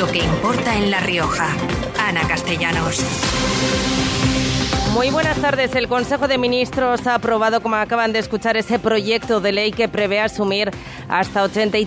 lo que importa en La Rioja. Ana Castellanos. Muy buenas tardes. El Consejo de Ministros ha aprobado, como acaban de escuchar, ese proyecto de ley que prevé asumir hasta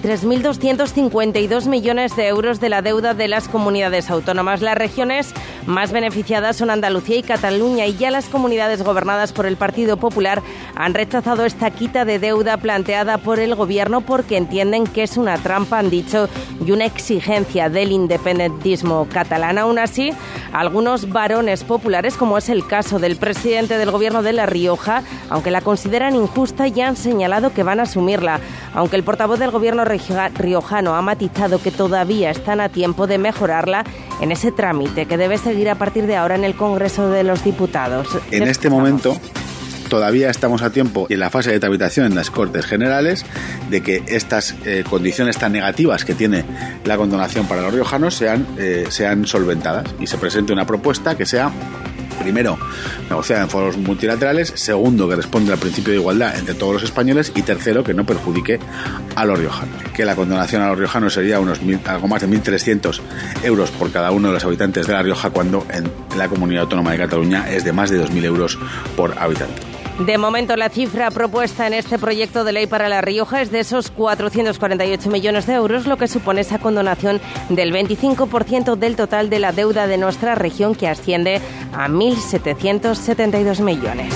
83.252 millones de euros de la deuda de las comunidades autónomas. Las regiones más beneficiadas son Andalucía y Cataluña, y ya las comunidades gobernadas por el Partido Popular han rechazado esta quita de deuda planteada por el Gobierno porque entienden que es una trampa, han dicho, y una exigencia del independentismo catalán. Aún así, algunos varones populares, como es el caso del presidente del Gobierno de La Rioja, aunque la consideran injusta, ya han señalado que van a asumirla, aunque el portavoz del Gobierno riojano ha matizado que todavía están a tiempo de mejorarla en ese trámite que debe seguir a partir de ahora en el Congreso de los Diputados. En este momento todavía estamos a tiempo en la fase de tramitación en las Cortes Generales de que estas condiciones tan negativas que tiene la condonación para los riojanos sean solventadas y se presente una propuesta que sea, primero, negociada en foros multilaterales; segundo, que responde al principio de igualdad entre todos los españoles; y tercero, que no perjudique a los riojanos. Que la condonación a los riojanos sería algo más de 1.300 euros por cada uno de los habitantes de La Rioja, cuando en la Comunidad Autónoma de Cataluña es de más de 2.000 euros por habitante. De momento, la cifra propuesta en este proyecto de ley para La Rioja es de esos 448 millones de euros, lo que supone esa condonación del 25% del total de la deuda de nuestra región, que asciende a 1.772 millones.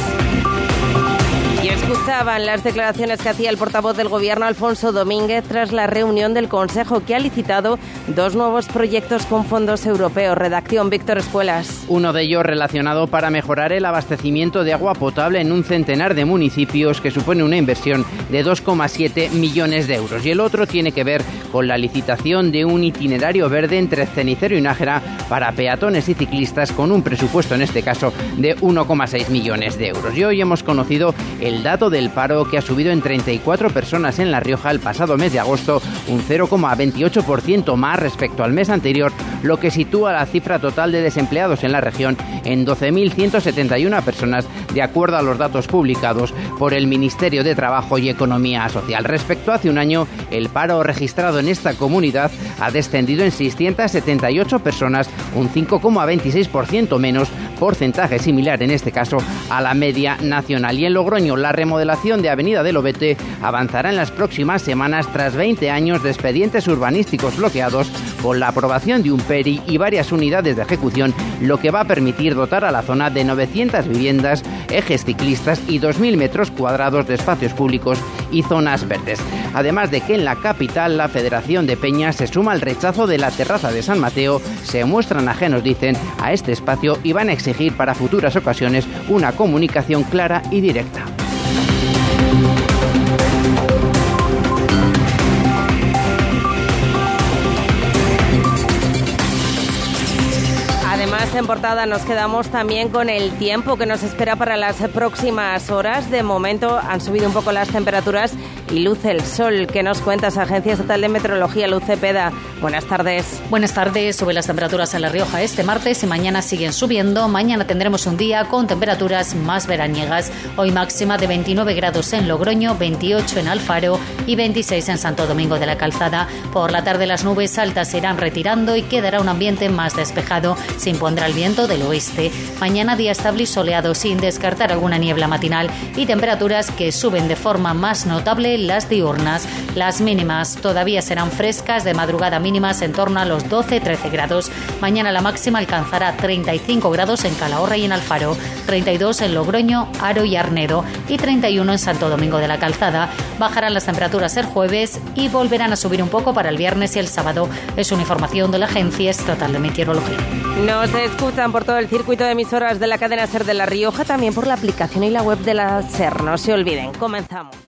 Y escuchaban las declaraciones que hacía el portavoz del Gobierno, Alfonso Domínguez, tras la reunión del Consejo, que ha licitado 2 nuevos proyectos con fondos europeos. Redacción, Víctor Espuelas. Uno de ellos relacionado para mejorar el abastecimiento de agua potable en un centenar de municipios, que supone una inversión de 2,7 millones de euros. Y el otro tiene que ver con la licitación de un itinerario verde entre Cenicero y Nájera para peatones y ciclistas, con un presupuesto en este caso de 1,6 millones de euros. Y hoy hemos conocido el dato del paro, que ha subido en 34 personas en La Rioja el pasado mes de agosto, un 0,28% más respecto al mes anterior, lo que sitúa la cifra total de desempleados en la región en 12.171 personas, de acuerdo a los datos publicados por el Ministerio de Trabajo y Economía Social. Respecto a hace un año, el paro registrado en esta comunidad ha descendido en 678 personas, un 5,26% menos, porcentaje similar en este caso a la media nacional. Y en Logroño, la remodelación de Avenida del Obete avanzará en las próximas semanas tras 20 años de expedientes urbanísticos bloqueados, con la aprobación de un PERI y varias unidades de ejecución, lo que va a permitir dotar a la zona de 900 viviendas, ejes ciclistas y 2.000 metros cuadrados de espacios públicos y zonas verdes. Además de que en la capital la Federación de Peñas se suma al rechazo de la terraza de San Mateo, se muestran ajenos, dicen, a este espacio y van a exigir para futuras ocasiones una comunicación clara y directa. Además, en portada nos quedamos también con el tiempo que nos espera para las próximas horas. De momento han subido un poco las temperaturas y luce el sol. ¿Qué nos cuentas, Agencia Estatal de Meteorología, Luz Cepeda? Buenas tardes. Buenas tardes. Suben las temperaturas en La Rioja este martes y mañana siguen subiendo. Mañana tendremos un día con temperaturas más veraniegas. Hoy máxima de 29 grados en Logroño, 28 en Alfaro y 26 en Santo Domingo de la Calzada. Por la tarde las nubes altas se irán retirando y quedará un ambiente más despejado. Se impondrá el viento del oeste. Mañana día estable y soleado, sin descartar alguna niebla matinal, y temperaturas que suben de forma más notable las diurnas. Las mínimas todavía serán frescas, de madrugada mínimas en torno a los 12-13 grados. Mañana la máxima alcanzará 35 grados en Calahorra y en Alfaro, 32 en Logroño, Haro y Arnedo y 31 en Santo Domingo de la Calzada. Bajarán las temperaturas el jueves y volverán a subir un poco para el viernes y el sábado. Es una información de la Agencia Estatal de Meteorología. Nos escuchan por todo el circuito de emisoras de la cadena SER de La Rioja, también por la aplicación y la web de la SER. No se olviden, comenzamos.